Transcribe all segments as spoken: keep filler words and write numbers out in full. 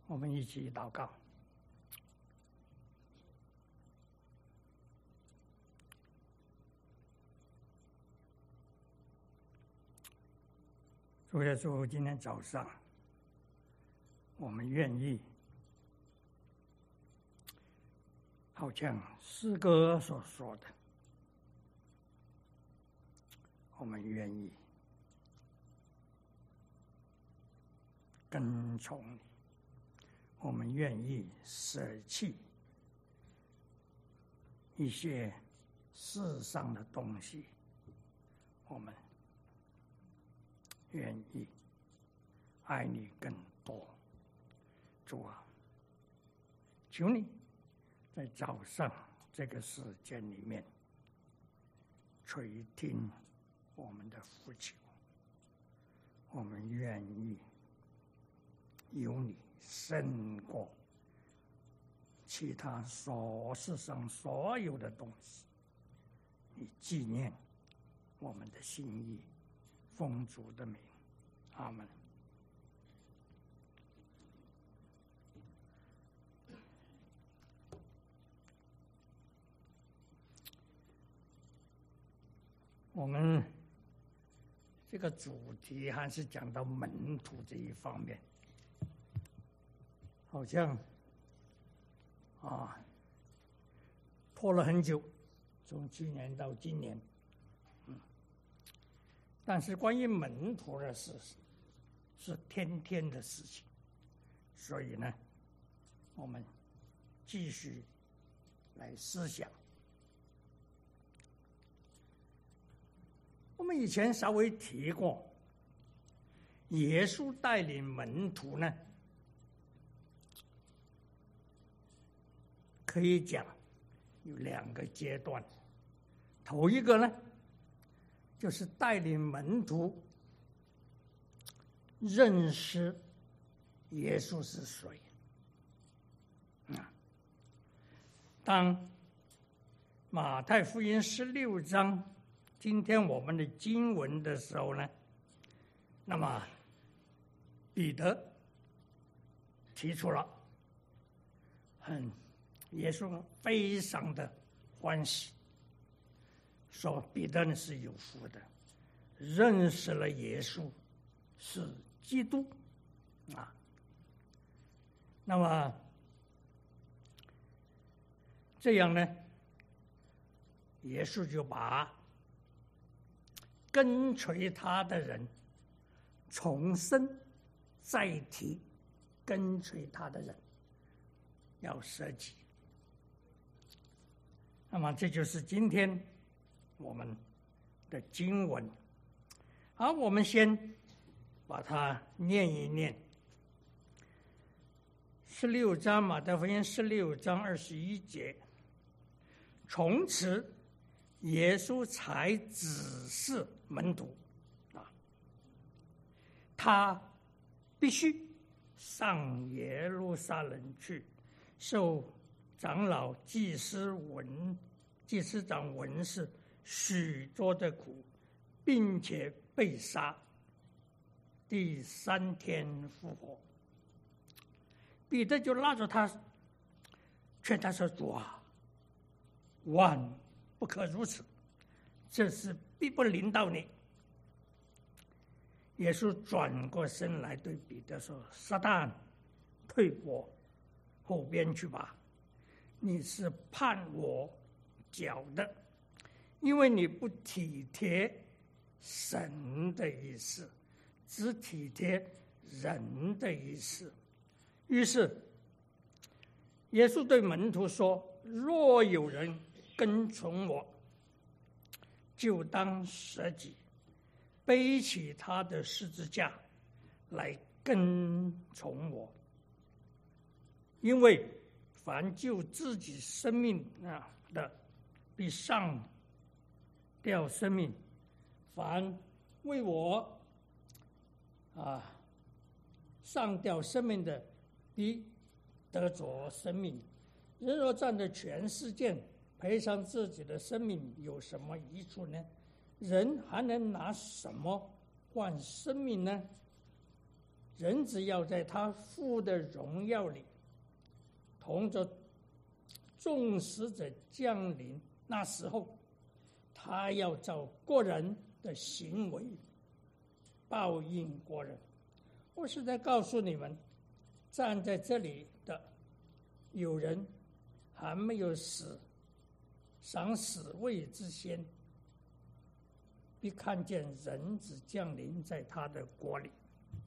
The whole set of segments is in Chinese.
我们一起祷告。主耶稣，今天早上我们愿意，好像诗歌所说的，我们愿意跟从你，我们愿意舍弃一些世上的东西，我们愿意爱你更多。主啊，求你在早上这个时间里面垂听我们的呼求，我们愿意有你胜过其他所世上所有的东西，以纪念我们的心意，奉主的名，阿们。我们这个主题还是讲到门徒这一方面，好像啊拖了很久，从去年到今年，嗯，但是关于门徒的事是天天的事情，所以呢，我们继续来思想。我们以前稍微提过，耶稣带领门徒呢，可以讲有两个阶段。头一个呢，就是带领门徒认识耶稣是谁。啊，当马太福音十六章今天我们的经文的时候呢，那么彼得提出了很耶稣非常的欢喜，说彼得呢是有福的，认识了耶稣是基督啊。那么这样呢，耶稣就把跟随他的人重申再提，跟随他的人要舍己。那么这就是今天我们的经文。好，我们先把它念一念。十六章马太福音十六章二十一节，从此耶稣才指示门徒啊，他必须上耶路撒冷去，受长老、祭司、文祭司长、文士许多的苦，并且被杀，第三天复活。彼得就拉着他，劝他说：“主啊，万不可如此，这事必不临到你。”耶稣转过身来对彼得说：“撒旦，退我后边去吧，你是绊我脚的，因为你不体贴神的意思，只体贴人的意思。”于是耶稣对门徒说：“若有人跟从我，就当舍己，背起他的十字架来跟从我。因为凡救自己生命啊的，必上掉生命；凡为我啊上掉生命的，必得着生命。人若占着全世界，赔偿自己的生命，有什么益处呢？人还能拿什么换生命呢？ 人只要在他父的荣耀里，同着众使者降临，那时候他要照个人的行为报应个人。我是在告诉你们，站在这里的有人还没有死，赏死位之先，必看见人子降临在他的国里。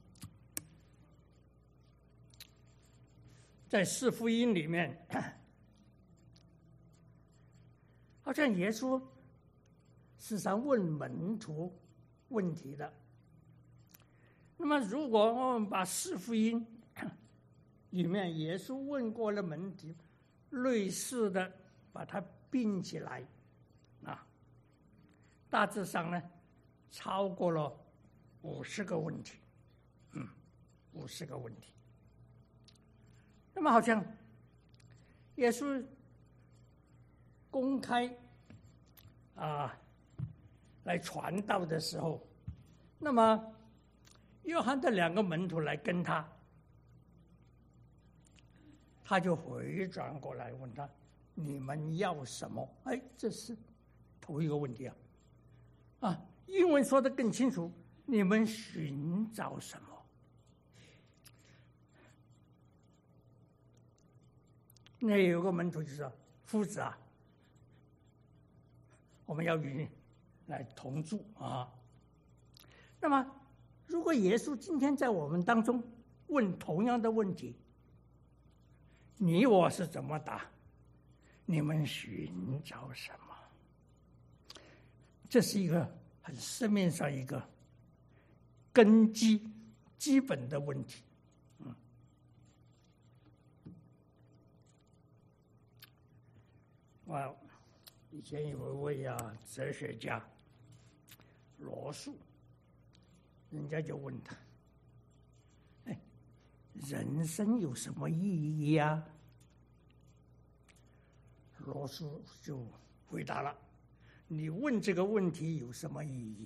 在四福音里面，好像耶稣时常问门徒问题的。那么如果我们把四福音里面耶稣问过的门题类似的把它并起来啊，大致上呢超过了五十个问题，嗯，五十个问题。那么好像耶稣公开啊来传道的时候，那么约翰的两个门徒来跟他，他就回转过来问他：你们要什么？哎，这是头一个问题啊！啊，英文说得更清楚，你们寻找什么？那有个门徒就说：夫子啊，我们要与你来同住啊。那么如果耶稣今天在我们当中问同样的问题，你我是怎么答？你们寻找什么？这是一个很市面上一个根基基本的问题。嗯，我以前有一位啊哲学家罗素，人家就问他：哎，人生有什么意义呀？罗素就回答了：你问这个问题有什么意义？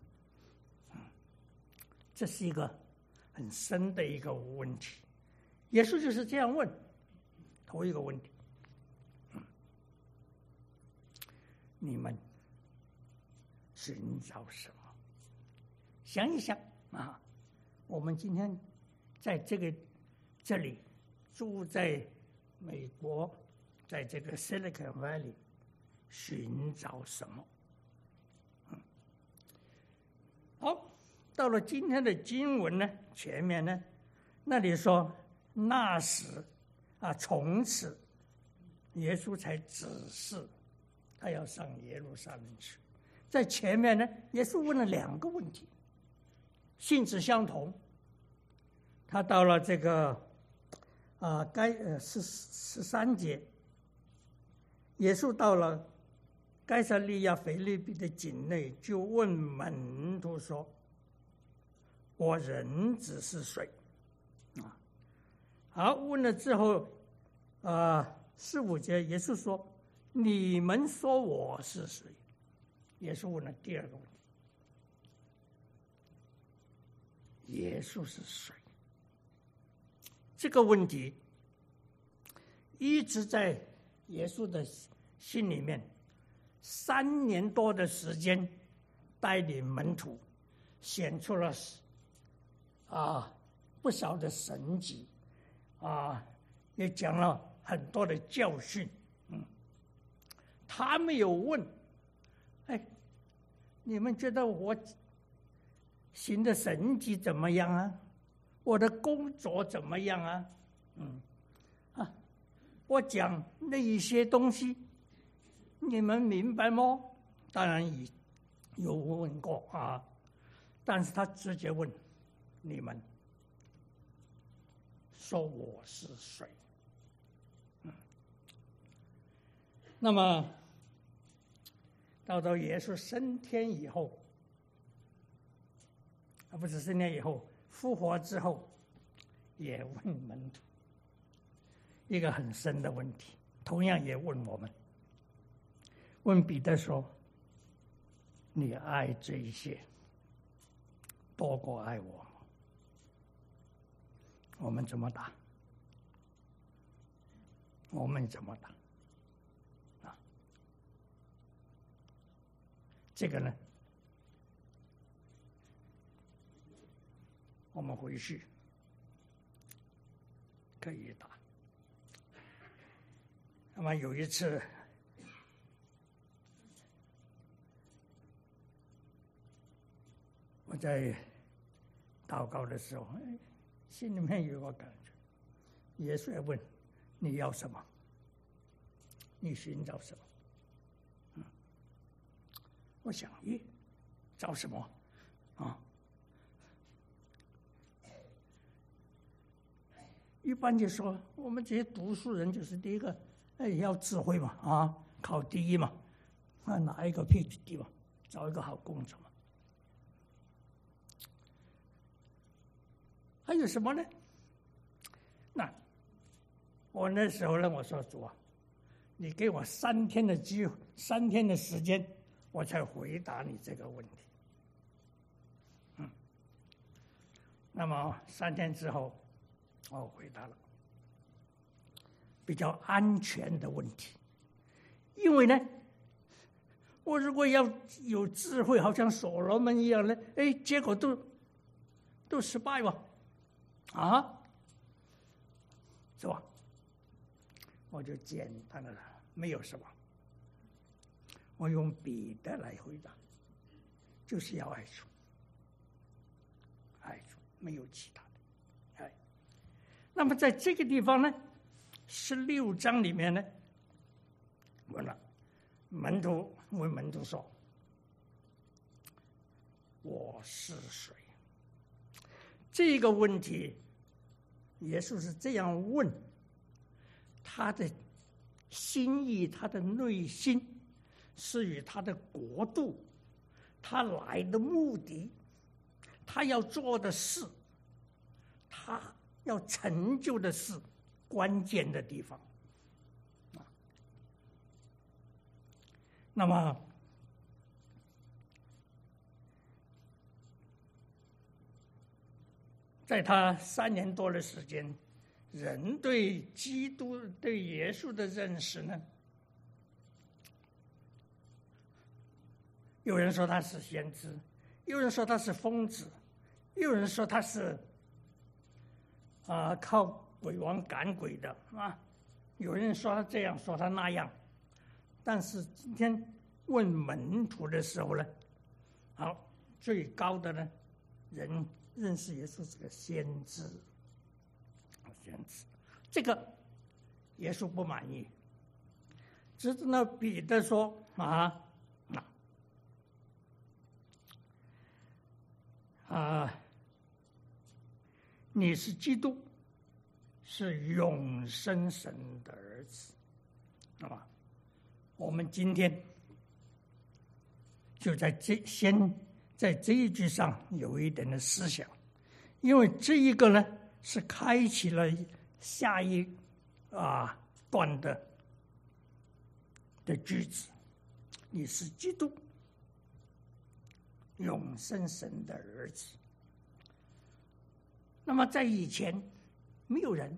这是一个很深的一个问题。耶稣就是这样问，头一个问题：你们寻找什么？想一想啊，我们今天在这个这里住在美国，在这个 Silicon Valley 寻找什么？嗯，好，到了今天的经文呢，前面呢，那里说那时啊，从此耶稣才指示他要上耶路撒冷去。在前面呢，耶稣问了两个问题，性质相同。他到了这个啊，该呃十十三节，耶稣到了该撒利亚腓立比的境内，就问门徒说：“我人子是谁？”啊，好，问了之后，啊，十五节，耶稣说：“你们说我是谁？”耶稣问了第二个问题：耶稣是谁？这个问题一直在耶稣的心里面，三年多的时间，带领门徒，显出了啊不少的神迹，啊，也讲了很多的教训。嗯，他没有问，哎，你们觉得我行的神迹怎么样啊？我的工作怎么样啊？嗯，啊，我讲那一些东西，你们明白吗？当然也有问过啊，但是他直接问你们说我是谁？嗯，那么到到耶稣升天以后，啊，不是升天以后，复活之后，也问门徒一个很深的问题，同样也问我们。问彼得说：“你爱这一些多过爱我吗？” 我们怎么打？我们怎么打？啊，这个呢，我们回去可以打。那么有一次，我在祷告的时候，哎，心里面有个感觉，耶稣也问你要什么，你寻找什么？嗯，我想，咦，找什么啊？一般就说，我们这些读书人就是第一个，哎，要智慧嘛，啊，考第一嘛，啊，拿一个 P H D 嘛，找一个好工作嘛。还有什么呢？那我那时候呢，我说主啊，你给我三天的机会，三天的时间，我才回答你这个问题。嗯，那么三天之后，我回答了比较安全的问题，因为呢，我如果要有智慧，好像所罗门一样呢，哎，结果都都失败了。啊，是吧？我就简单的了，没有什么。我用彼得来回答，就是要爱主，爱主，没有其他的。哎，那么在这个地方呢，十六章里面呢，问了门徒，问门徒说：“我是谁？”这个问题，耶稣是这样问，他的心意，他的内心，是与他的国度，他来的目的，他要做的事，他要成就的事，关键的地方。那么，在他三年多的时间，人对基督、对耶稣的认识呢，有人说他是先知，有人说他是疯子，有人说他是啊、呃、靠鬼王赶鬼的啊，有人说他这样，说他那样。但是今天问门徒的时候呢，好，最高的呢，人认识耶稣是个先知，先知，这个耶稣不满意，直至那彼得说啊啊，你是基督，是永生神的儿子，啊，我们今天就在这先在这一句上有一点的思想，因为这一个呢是开启了下一啊段的的句子，你是基督，永生神的儿子。那么在以前，没有人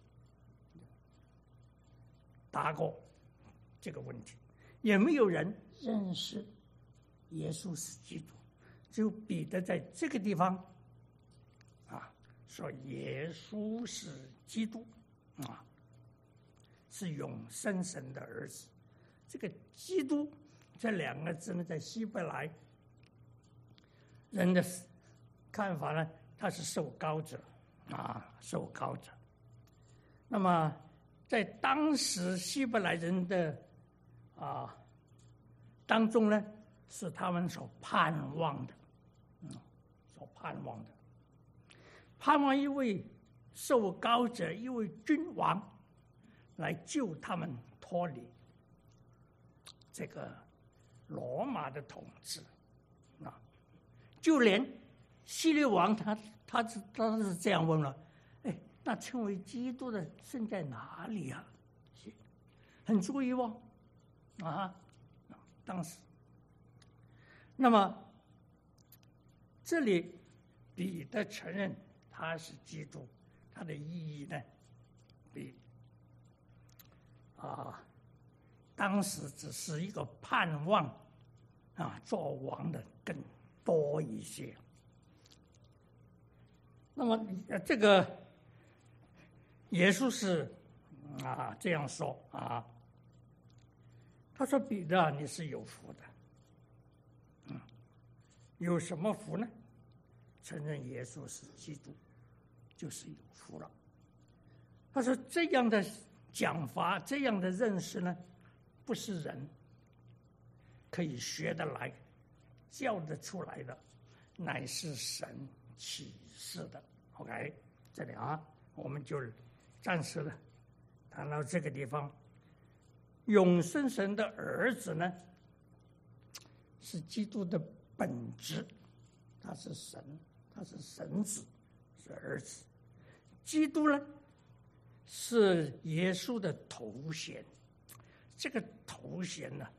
答过这个问题，也没有人认识耶稣是基督，只有彼得在这个地方啊说耶稣是基督啊，是永生神的儿子。这个基督这两个字呢，在希伯来人的看法呢，他是受膏者啊，受膏者。那么在当时希伯来人的啊当中呢，是他们所盼望的，嗯，所盼望的，盼望一位受膏者，一位君王来救他们脱离这个罗马的统治啊。就连希律王他他是他是这样问了，哎，那称为基督的生在哪里啊？很注意哦，啊，当时。那么这里彼得承认他是基督， 它的意义呢，比啊当时只是一个盼望啊做王的更多一些。那么这个耶稣是啊这样说啊，他说：“彼得啊，你是有福的。嗯，有什么福呢？承认耶稣是基督，就是有福了。”他说：“这样的讲法，这样的认识呢，不是人可以学得来、教得出来的，乃是神启示的。” OK， 这里啊，我们就暂时了谈到这个地方。永生神的儿子呢，是基督的本质，他是神，他是神子，是儿子。基督呢，是耶稣的头衔。这个头衔呢，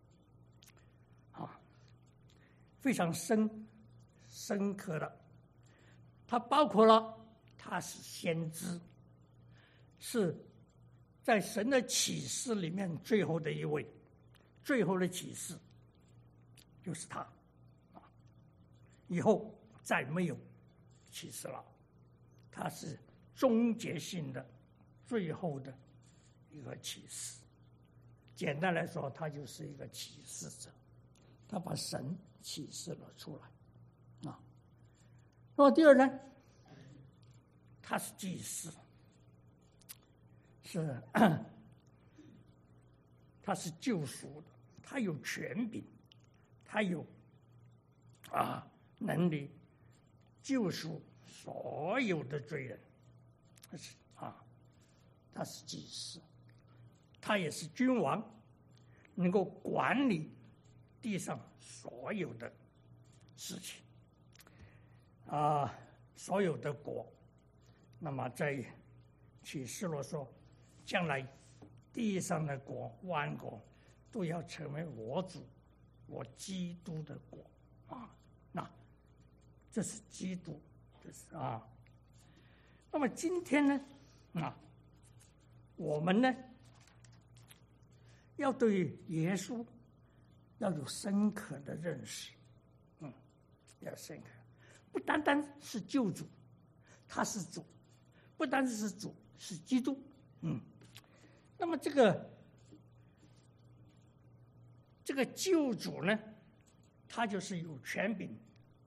啊，非常深深刻的，它包括了他是先知，是在神的启示里面最后的一位，最后的启示就是他，啊，以后再没有启示了，他是终结性的、最后的一个启示。简单来说，他就是一个启示者，他把神启示了出来，啊。那么第二呢，他是祭司。是，他是救赎的，他有权柄，他有啊能力救赎所有的罪人，啊，他是祭司，他也是君王，能够管理地上所有的事情，啊，所有的国。那么在启示录说，将来地上的国万国都要成为我主我基督的国啊！那这是基督，这是啊。那么今天呢啊，我们呢要对耶稣要有深刻的认识，嗯，要深刻，不单单是救主，他是主，不单单是主，是基督，嗯。那么这个这个救主呢，他就是有权柄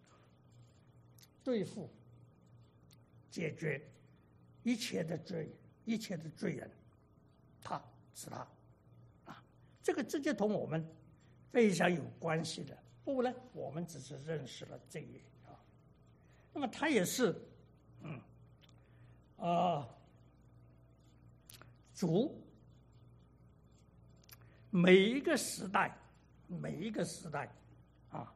对付、解决一切的罪、一切的罪人，他是他啊，这个直接同我们非常有关系的。不呢，我们只是认识了这一啊，那么他也是，嗯，啊、呃，主。每一个时代，每一个时代，啊，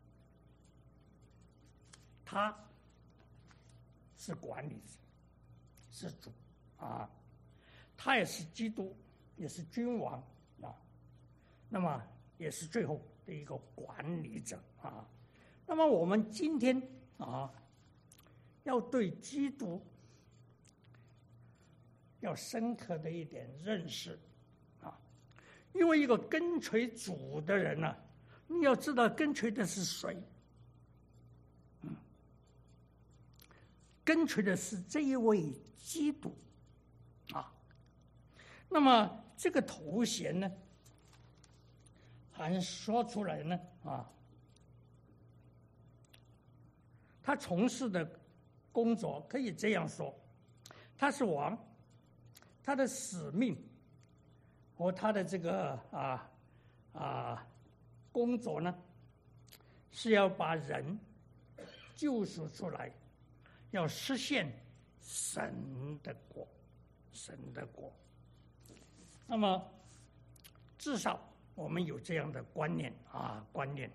他是管理者，是主啊，他也是基督，也是君王啊，那么也是最后的一个管理者啊。那么我们今天啊，要对基督要深刻的一点认识。因为一个跟随主的人呢、啊，你要知道跟随的是谁，嗯，跟随的是这一位基督，啊，那么这个头衔呢，还说出来呢，啊，他从事的工作可以这样说，他是王，他的使命。和他的这个啊啊工作呢，是要把人救赎出来，要实现神的国，神的国。那么，至少我们有这样的观念啊，观念，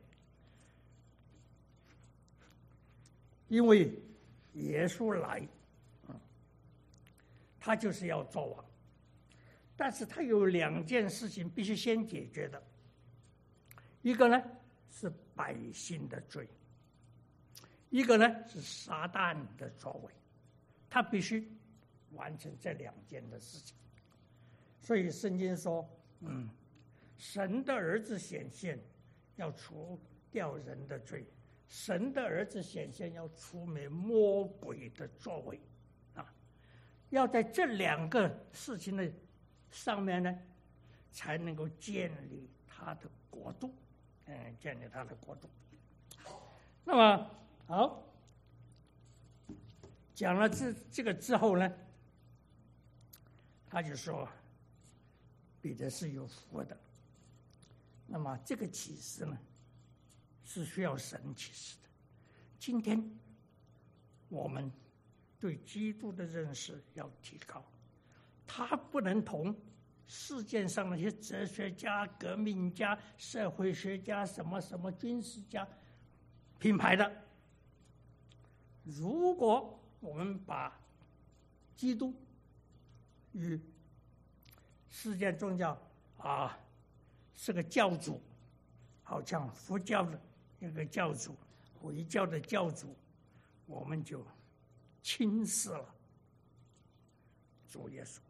因为耶稣来，嗯，他就是要做王。但是他有两件事情必须先解决的，一个呢是百姓的罪，一个呢是撒旦的作为，他必须完成这两件的事情。所以圣经说，嗯，神的儿子显现，要除掉人的罪；神的儿子显现，要除灭魔鬼的作为。啊，要在这两个事情的上面呢，才能够建立他的国度，嗯，建立他的国度。那么好，讲了这这个之后呢，他就说，彼得是有福的。那么这个启示呢，是需要神启示的。今天我们对基督的认识要提高，他不能同世界上那些哲学家、革命家、社会学家、什么什么军事家品牌的。如果我们把基督与世界宗教啊是个教主，好像佛教的一个教主、回教的教主，我们就轻视了主耶稣。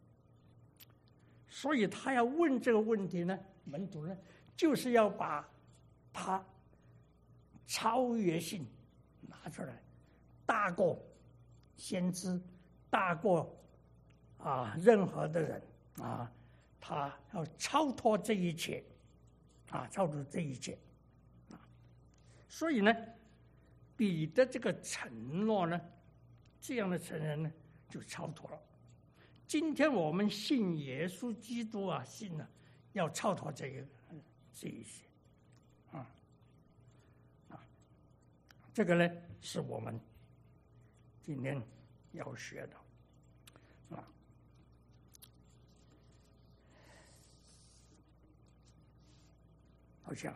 所以他要问这个问题呢，门徒呢，就是要把他超越性拿出来，大过先知，大过啊任何的人啊，他要超脱这一切啊，超脱这一切啊。所以呢，彼得这个承诺呢，这样的承认呢，就超脱了。今天我们信耶稣基督啊，信了要超脱这个这一些啊啊，这个呢是我们今天要学的啊。好像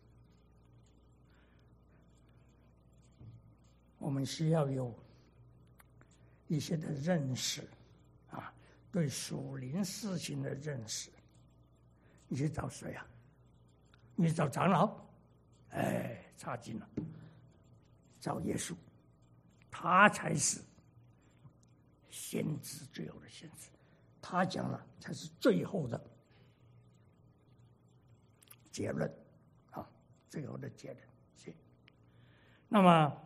我们需要有一些的认识啊，对属灵事情的认识。你去找谁啊？你去找长老？哎，差劲了。找耶稣，他才是先知，最后的先知。他讲了，才是最后的结论啊，最后的结论。是。那么，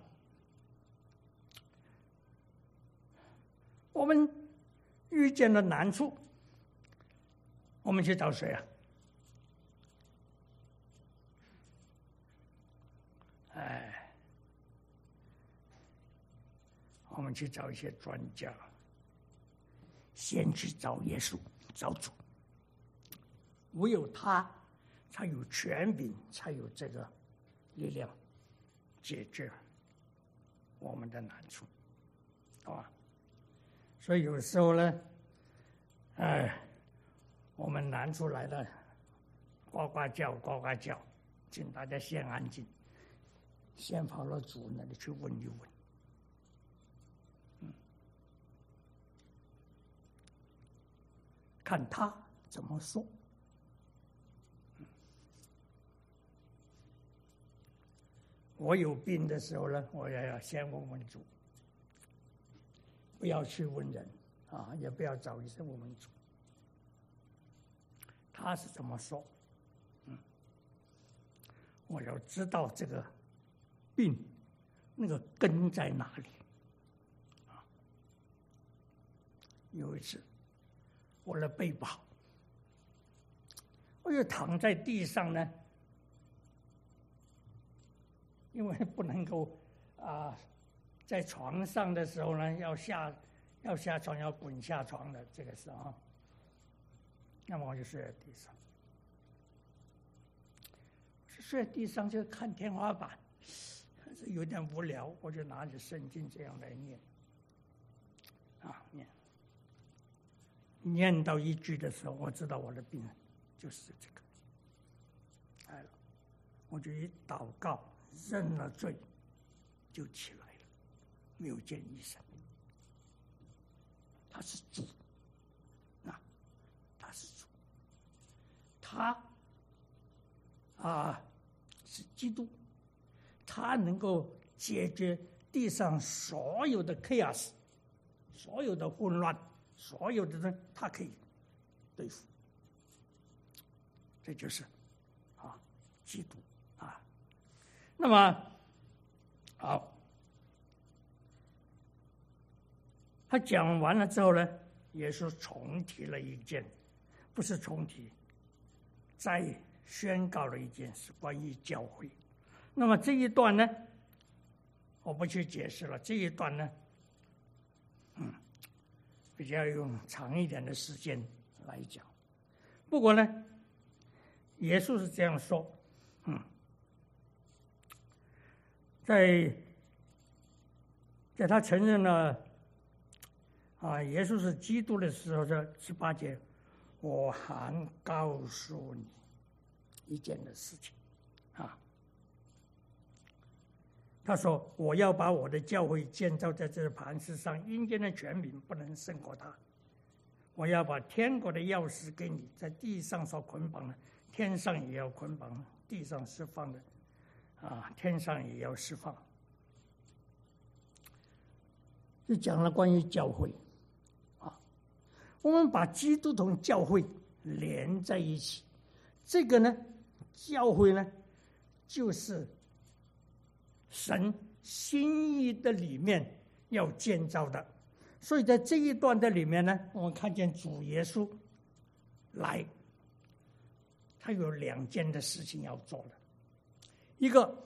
我们遇见了难处，我们去找谁啊？哎，我们去找一些专家，先去找耶稣，找主。唯有他才有权柄，才有这个力量解决我们的难处，好吧？所以有时候呢，哎，我们难处来了，呱呱叫，呱呱叫，请大家先安静，先跑到主那里去问一问，嗯，看他怎么说。我有病的时候呢，我也要先问问主，不要去问人啊，也不要找医生，问问主，他是怎么说？嗯，我要知道这个病那个根在哪里啊。有一次，我的背不好，我就躺在地上呢。因为不能够啊，在床上的时候呢，要下要下床，要滚下床的这个时候，那么我就睡在地上。睡在地上就看天花板，有点无聊，我就拿着圣经这样来念，啊念，念到一句的时候，我知道我的病就是这个来了，我就一祷告。认了罪，就起来了，没有见医生。他是主，啊，他是主，他啊是基督，他能够解决地上所有的 chaos， 所有的混乱，所有的人，他可以对付。这就是啊，基督啊。那么好，他讲完了之后呢，耶稣重提了一件，不是重提，再宣告了一件事，关于教会。那么这一段呢，我不去解释了。这一段呢，嗯，比较用长一点的时间来讲。不过呢，耶稣是这样说，嗯，在在他承认了啊，耶稣是基督的时候，这十八节，我还告诉你一件的事情啊。他说：“我要把我的教会建造在这磐石上，阴间的权柄不能胜过他。我要把天国的钥匙给你，在地上所捆绑的，天上也要捆绑；地上释放的，啊，天上也要释放。”就讲了关于教会啊，我们把基督同教会连在一起。这个呢，教会呢，就是神心意的里面要建造的。所以在这一段的里面呢，我们看见主耶稣来，他有两件的事情要做的，一个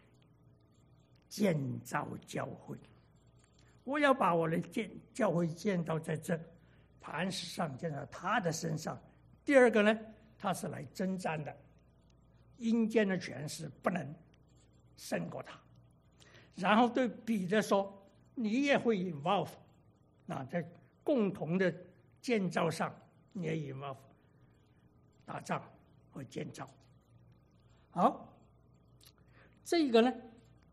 建造教会，我要把我的建教会建造在这磐石上，建在他的身上。第二个呢，他是来征战的，阴间的权势不能胜过他。然后对彼得说：“你也会 involve， 那在共同的建造上，你也 involve 打仗和建造。”好，这个呢，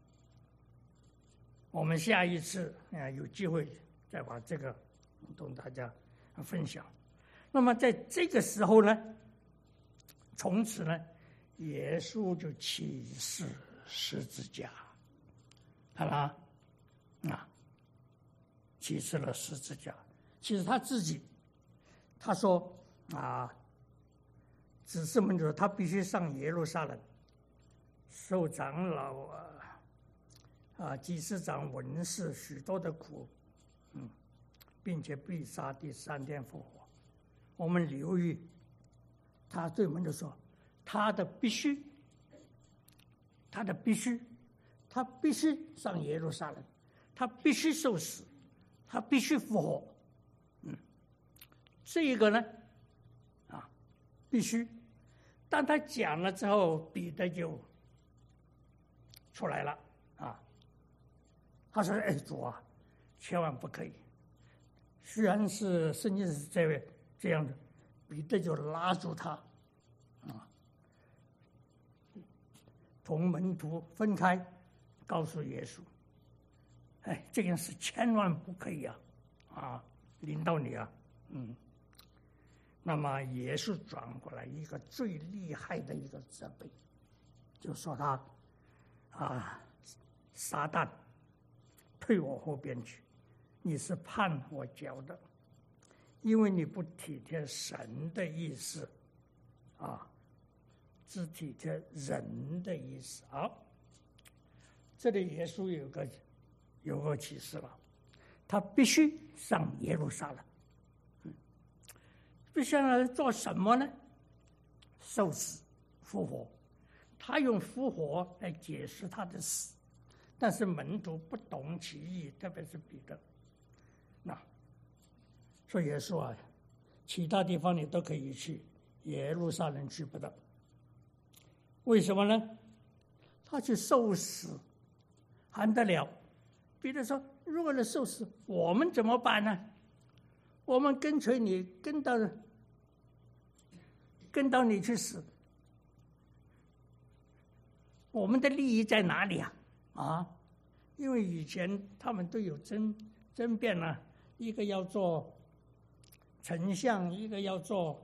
我们下一次啊有机会再把这个同大家分享。那么在这个时候呢，从此呢，耶稣就启示十字架。好了啊，启示了十字架。其实他自己，他说啊，指示门徒他必须上耶路撒冷，受长老啊、啊祭司长、文士许多的苦，嗯，并且必杀，第三天复活。我们留意，他对门徒说，他的必须，他的必须。他必须上耶路撒冷，他必须受死，他必须复活。嗯，这一个呢，啊，必须。当他讲了之后，彼得就出来了啊。他说：“哎，主啊，千万不可以。”虽然是圣经是这位这样的，彼得就拉住他，啊，同门徒分开。告诉耶稣：“哎，这件事千万不可以啊！啊，临到你啊，嗯。”那么耶稣转过来一个最厉害的一个责备，就说他啊，撒旦，退我后边去！你是绊我脚的，因为你不体贴神的意思，啊，只体贴人的意思。好。这里耶稣有个有个启示了，他必须上耶路撒冷，嗯，必须要做什么呢？受死、复活。他用复活来解释他的死，但是门徒不懂其意，特别是彼得。那说耶稣啊，其他地方你都可以去，耶路撒冷去不得。为什么呢？他去受死。还得了？彼得说：“如果是受死，我们怎么办呢？我们跟随你，跟到跟到你去死，我们的利益在哪里啊？啊！因为以前他们都有争争辩啊，一个要做丞相，一个要做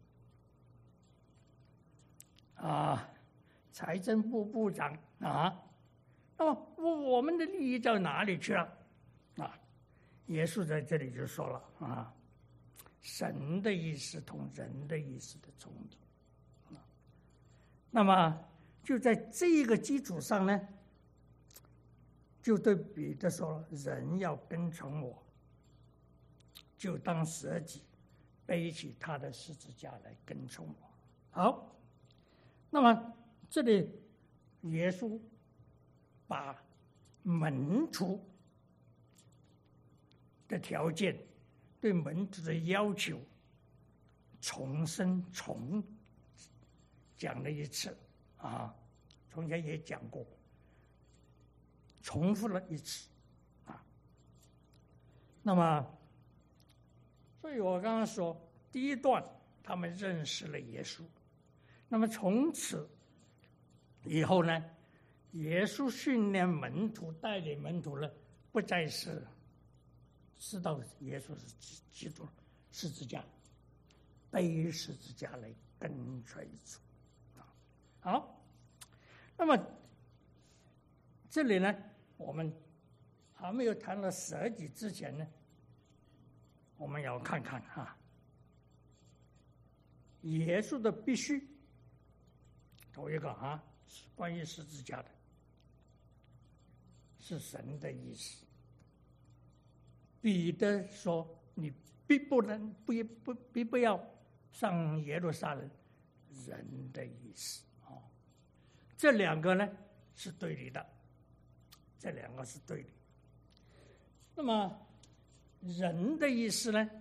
啊财政部部长啊。”那么我们的利益到哪里去了？啊， 耶稣在这里就说了啊，神的意思同人的意思的冲突。那么就在这个基础上呢，就对彼得说，人要跟从我，就当舍己，背起他的十字架来跟从我。好，那么这里耶稣把门徒的条件，对门徒的要求重申重讲了一次啊，从前也讲过，重复了一次啊。那么，所以我刚刚说，第一段他们认识了耶稣，那么从此以后呢，耶稣训练门徒、带领门徒呢，不再是知道耶稣是基督十字架，背十字架来跟随主。好，那么这里呢，我们还没有谈到舍己之前呢，我们要看看啊，耶稣的必须，头一个啊，关于十字架的，是神的意思。彼得说：“你必不能不不必不要上耶路撒冷。”人的意思哦，这两个呢是对立的，这两个是对立。那么人的意思呢，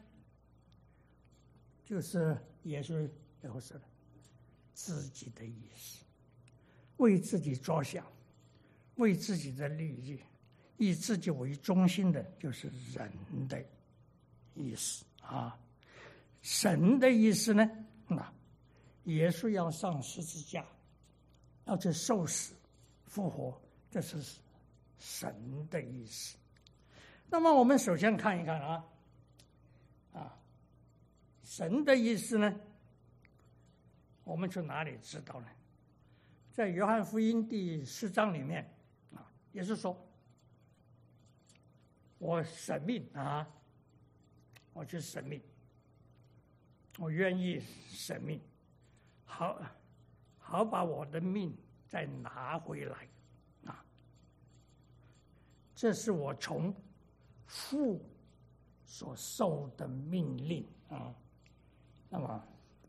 就是耶稣最后说的自己的意思，为自己着想，为自己的利益，以自己为中心的，就是人的意思啊。神的意思呢，啊，耶稣要上十字架，要去受死复活，这是神的意思。那么我们首先看一看啊，啊，神的意思呢，我们从哪里知道呢？在约翰福音第四章里面啊，也是说，我舍命啊，我去舍命，我愿意舍命，好好把我的命再拿回来啊！这是我从父所受的命令啊。那么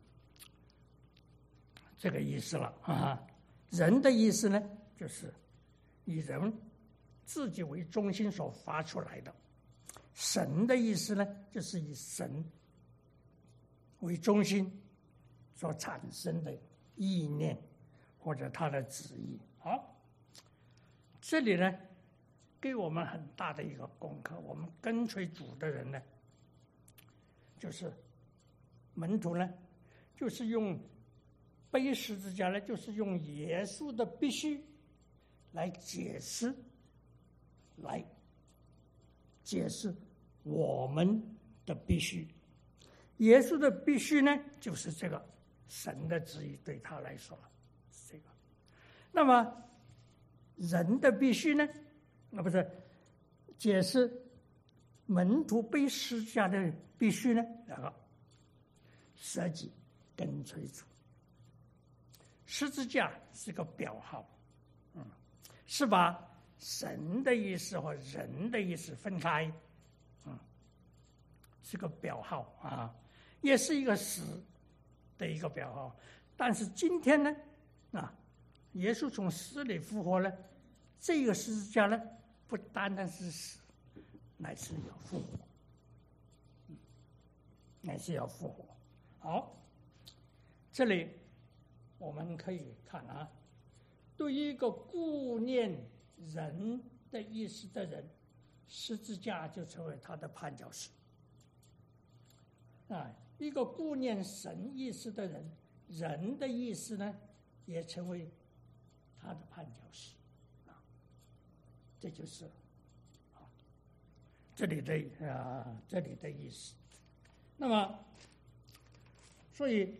这个意思了啊。人的意思呢，就是以人自己为中心所发出来的；神的意思呢，就是以神为中心所产生的意念或者他的旨意。好，这里呢给我们很大的一个功课。我们跟随主的人呢，就是门徒呢，就是用背十字架呢，就是用耶稣的必须来解释，来解释我们的必须。耶稣的必须呢，就是这个神的旨意，对他来说是这个。那么人的必须呢，那不是解释门徒背十字架的必须呢？两个舍己跟随主。十字架是个表号，嗯，是把神的意思和人的意思分开，嗯，是个表号啊，也是一个死的一个表号。但是今天呢，啊，耶稣从死里复活了，这个十字架呢，不单单是死，乃是要复活，嗯，乃是要复活。好，这里我们可以看啊，对于一个顾念人的意思的人，十字架就成为他的绊脚石啊；一个顾念神意思的人，人的意思呢，也成为他的绊脚石啊。这就是啊这里的啊这里的意思。那么，所以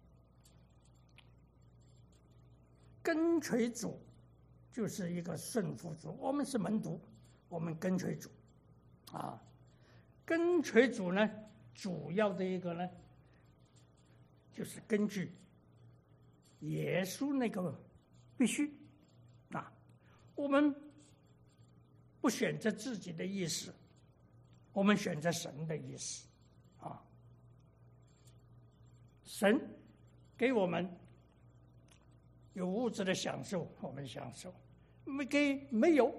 跟随主就是一个顺服主，我们是门徒，我们跟随主啊。 跟随主呢，主要的一个呢，就是根据耶稣那个必须啊，我们不选择自己的意思，我们选择神的意思啊。神给我们有物质的享受，我们享受；没给没有，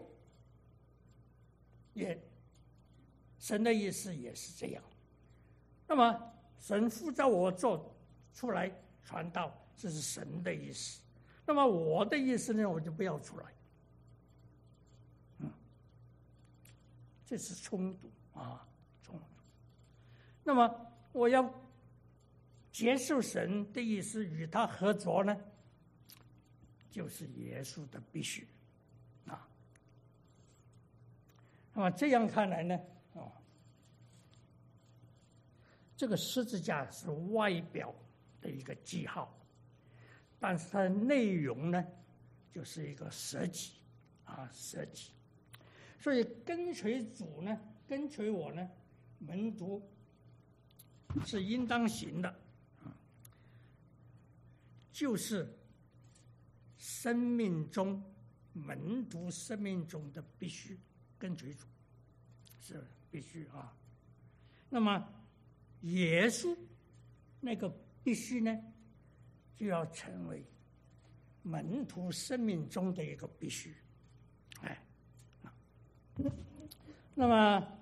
也神的意思也是这样。那么神呼召我做出来传道，这是神的意思。那么我的意思呢，我就不要出来。嗯，这是冲突啊，冲突。那么我要接受神的意思，与他合作呢，就是耶稣的必须啊。那么这样看来呢，哦，这个十字架是外表的一个记号，但是它的内容呢，就是一个舍己啊，舍己。所以跟随主呢，跟随我呢，门徒是应当行的，就是生命中门徒生命中的必须跟随主，是必须啊。那么耶稣那个必须呢，就要成为门徒生命中的一个必须，哎，那么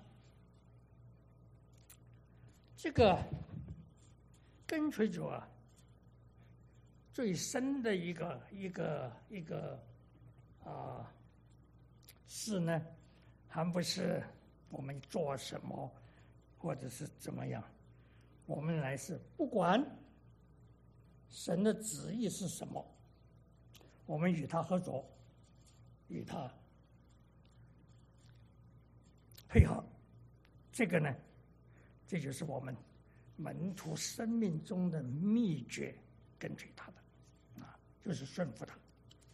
这个跟随主啊，最深的一个一个一个啊事呢，还不是我们做什么或者是怎么样，我们来是不管神的旨意是什么，我们与他合作，与他配合，这个呢，这就是我们门徒生命中的秘诀，跟随他的啊，就是顺服他。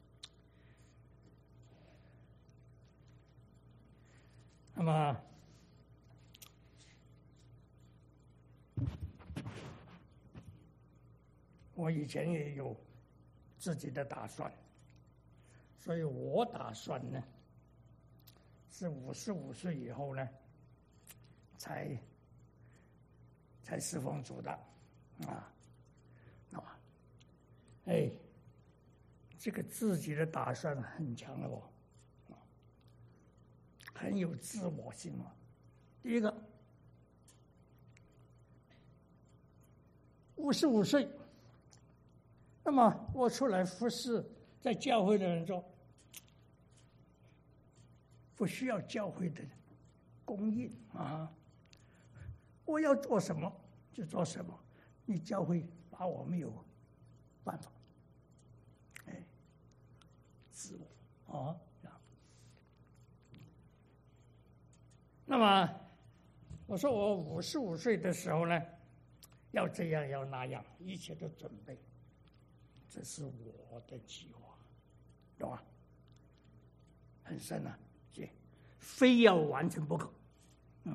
那么我以前也有自己的打算，所以我打算呢，是五十五岁以后呢，才才侍奉主的啊，啊，哎，这个自己的打算很强了哦，很有自我性哦。第一个，五十五岁。那么我出来服侍在教会的人说，不需要教会的供应啊，我要做什么就做什么，你教会把我没有办法，哎，自我啊。那么我说我五十五岁的时候呢，要这样要那样，一切都准备。这是我的计划，懂吗？很深啊，这非要完成不可。嗯，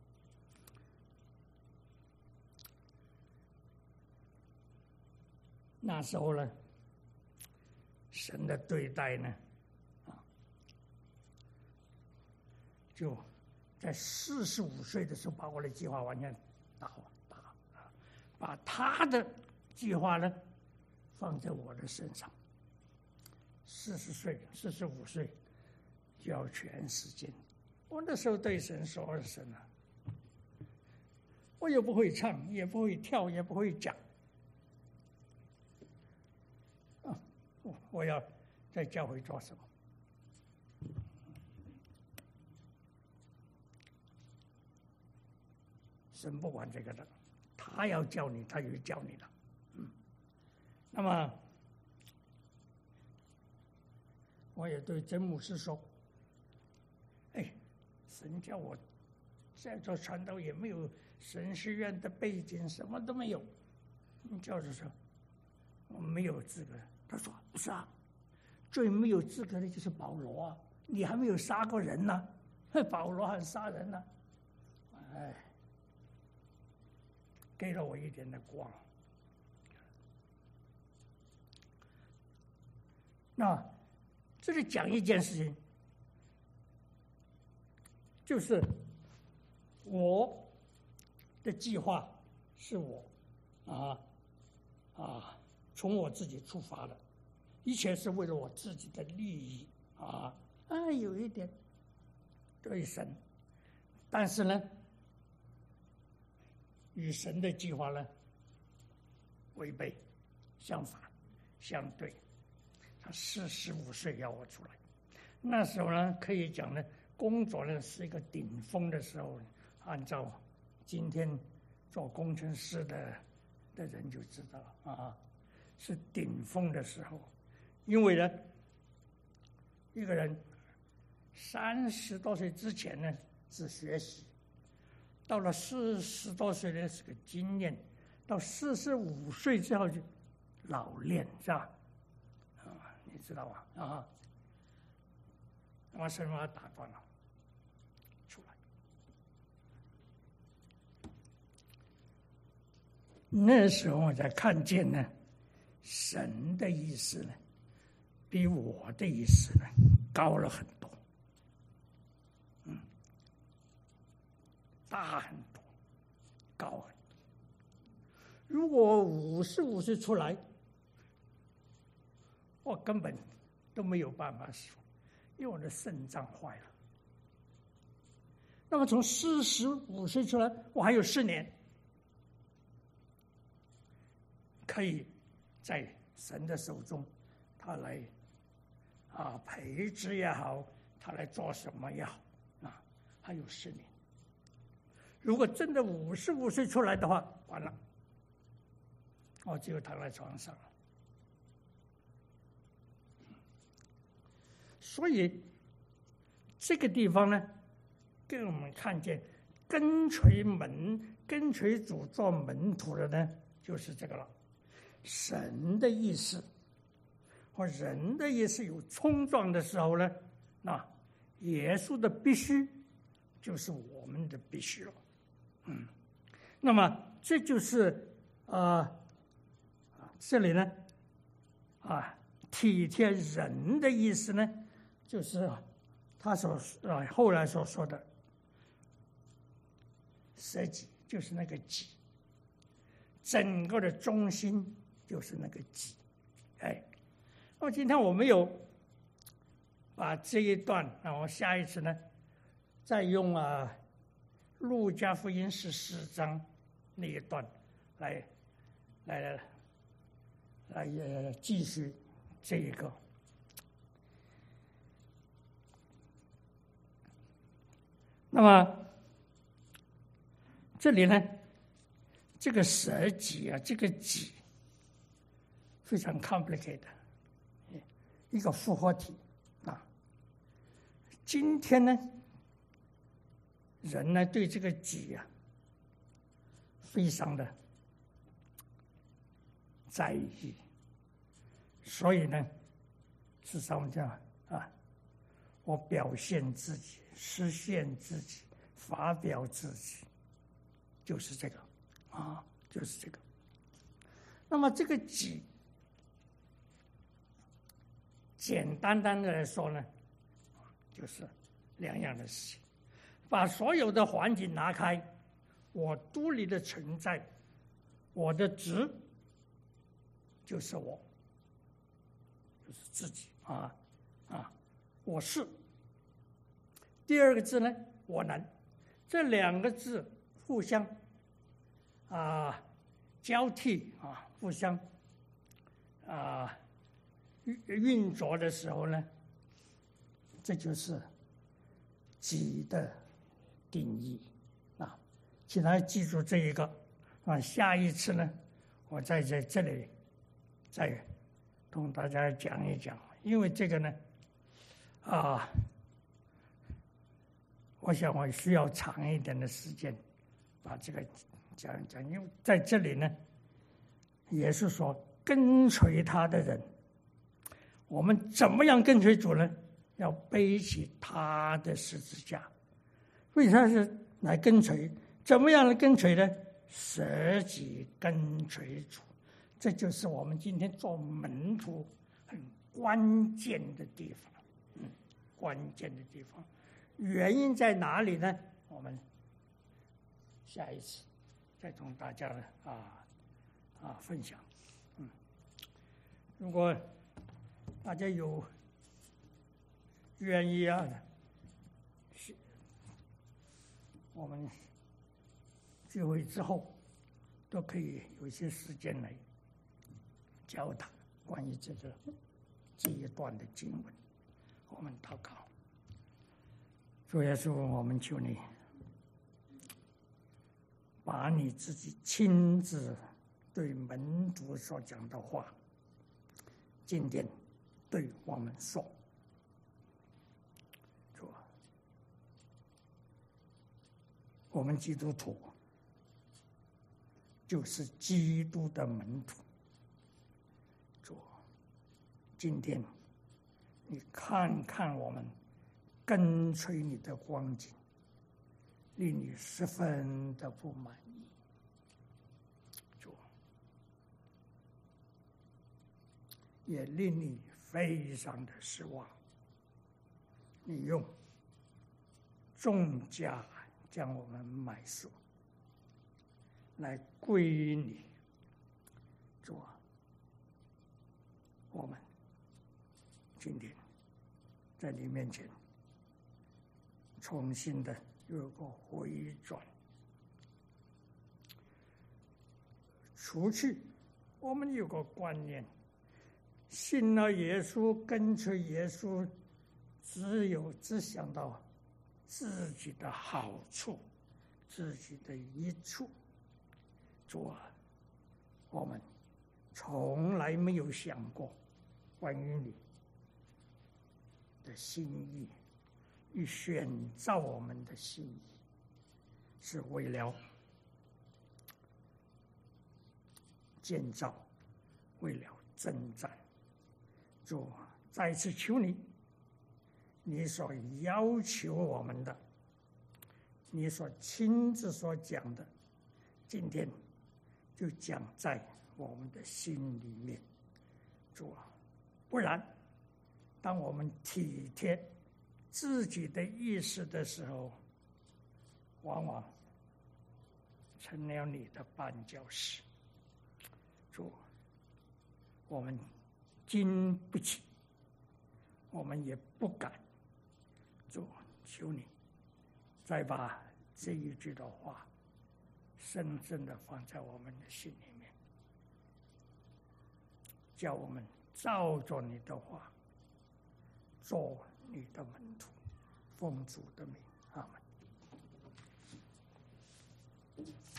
那时候呢，神的对待呢，啊，就在四十五岁的时候，把我的计划完全打打啊，把他的计划呢，放在我的身上。四十岁、四十五岁就要全时间。我那时候对神说：“神啊，我也不会唱，也不会跳，也不会讲，啊，我我要在教会做什么？”神不管这个的，他要教你，他就教你了。嗯，那么我也对曾牧师说：“哎，神叫我在做传道，也没有神学院的背景，什么都没有。你叫着说，我没有资格。”他说：“不是啊，最没有资格的就是保罗啊，你还没有杀过人呢、啊，保罗还杀人呢、啊。” 哎，给了我一点的光。那这里讲一件事情，就是我的计划是我啊啊从我自己出发的，一切是为了我自己的利益啊啊，有一点对神，但是呢，与神的计划呢违背，相反，相对。他四十五岁要我出来，那时候呢，可以讲呢，工作呢是一个顶峰的时候。按照今天做工程师的的人就知道了啊，是顶峰的时候。因为呢，一个人三十多岁之前呢是学习，到了四十多岁呢是个经验，到四十五岁之后就老练，是吧？你知道吧？啊，把神把他打断了，出来。那时候我才看见呢，神的意思呢，比我的意思呢高了很多，嗯，大很多，高很多。如果五十五岁出来，我根本都没有办法说，因为我的肾脏坏了。那么从四十五岁出来，我还有四年，可以在神的手中，他来啊培植也好，他来做什么也好啊，还有四年。如果真的五十五岁出来的话，完了，我就躺在床上了。所以这个地方呢，给我们看见跟随门、跟随主做门徒的呢，就是这个了。神的意思和人的意思有冲撞的时候呢，那耶稣的必须就是我们的必须了。嗯，那么这就是啊、呃，这里呢啊，体贴人的意思呢。就是他所啊后来所说的舍己，就是那个己，整个的中心就是那个己。哎，那么今天我没有把这一段，那我下一次呢，再用啊路加福音十四章那一段来来来来呃继续这一个。那么这里呢，这个舍己啊，这个己非常 complicated， 一个复合体啊。今天呢，人呢对这个己啊，非常的在意，所以呢，是什么叫啊？我表现自己。实现自己，发表自己，就是这个啊，就是这个。那么这个己，简单单的来说呢，就是两样的事情：把所有的环境拿开，我独立的存在，我的值就是我，就是自己啊啊，我是。第二个字呢，我能，这两个字互相啊交替啊，互相啊运作的时候呢，这就是己的定义啊。请大家记住这一个啊，下一次呢，我再在这里再同大家讲一讲，因为这个呢啊。我想我需要长一点的时间把这个讲一讲，因为在这里呢，也是说跟随他的人，我们怎么样跟随主呢？要背起他的十字架。为啥是来跟随。怎么样来跟随呢？舍己跟随主，这就是我们今天做门徒很关键的地方。嗯，关键的地方，原因在哪里呢？我们下一次再同大家呢啊啊分享。嗯，如果大家有愿意啊，我们聚会之后都可以有一些时间来交谈关于这个这一段的经文。我们祷告，主耶稣，我们求你把你自己亲自对门徒所讲的话，今天对我们说。主啊，我们基督徒就是基督的门徒。主，今天你看看我们跟随你的光景，令你十分的不满意。主，也令你非常的失望。你用重价将我们买赎，来归于你。主啊，我们今天在你面前重新的有个回转，除去我们有个观念，信了耶稣，跟随耶稣，只有只想到自己的好处，自己的益处。主啊，我们从来没有想过关于你的心意，你选造我们的心意，是为了建造，为了征战。主啊，再次求你，你所要求我们的，你所亲自所讲的，今天就讲在我们的心里面。主啊，不然当我们体贴自己的意识的时候，往往成了你的绊脚石。主，我们经不起，我们也不敢。主，求你再把这一句的话深深的放在我们的心里面，叫我们照着你的话做你的门徒，奉主的名，阿们。